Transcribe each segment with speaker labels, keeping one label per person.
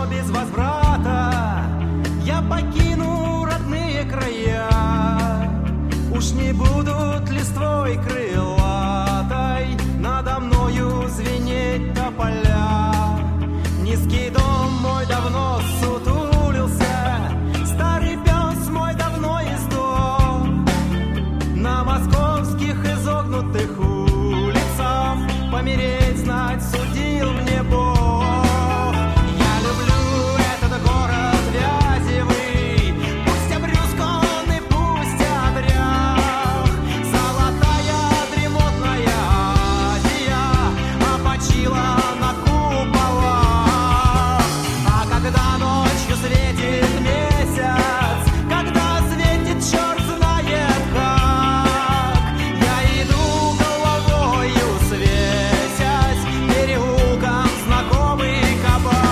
Speaker 1: но без возврата я покину родные края. Уж не будут листвой крылатой надо мною звенеть тополя. Низкий дом мой давно сутулился, старый пес мой давно издох. На московских изогнутых улицах помереть знать судил мне Бог. Я люблю этот город Вязевый, пусть обрюзг он и пусть обрях. Золотая дремотная Азия опочила на куполах. А когда ночью светит месяц, когда светит черт знает как, я иду головою свесясь переулком знакомый кабак.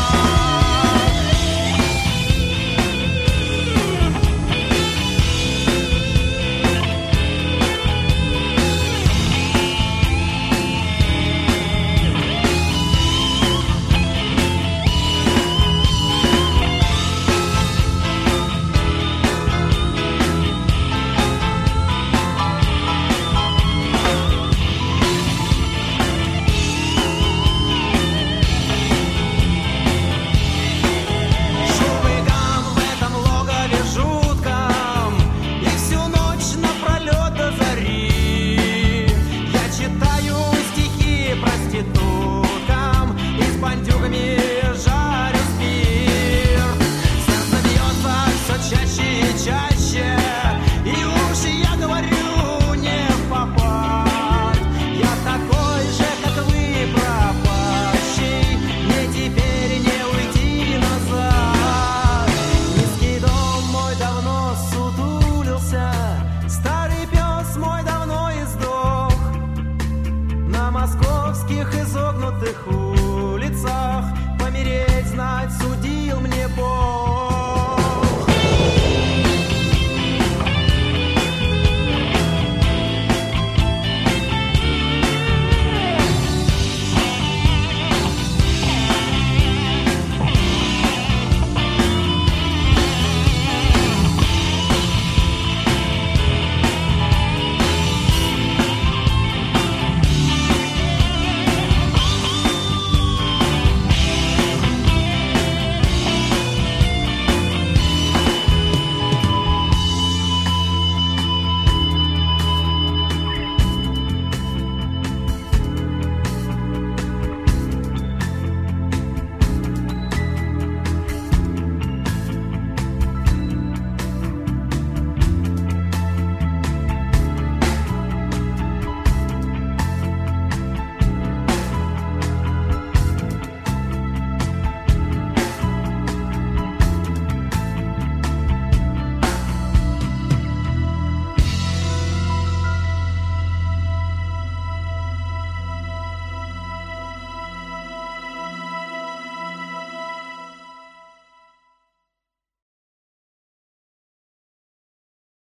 Speaker 1: Шум и гам в этом логове жутком, и всю ночь напролет до зари я читаю стихи проституткам и с бандюгами жарю спирт. Сердце бьется все чаще и чаще, и уж я говорю не впопад. Я такой же, как вы, пропащий, мне теперь не уйти назад. Низкий дом мой давно сутулился, старый пес мой давно издох. На московских изогнутых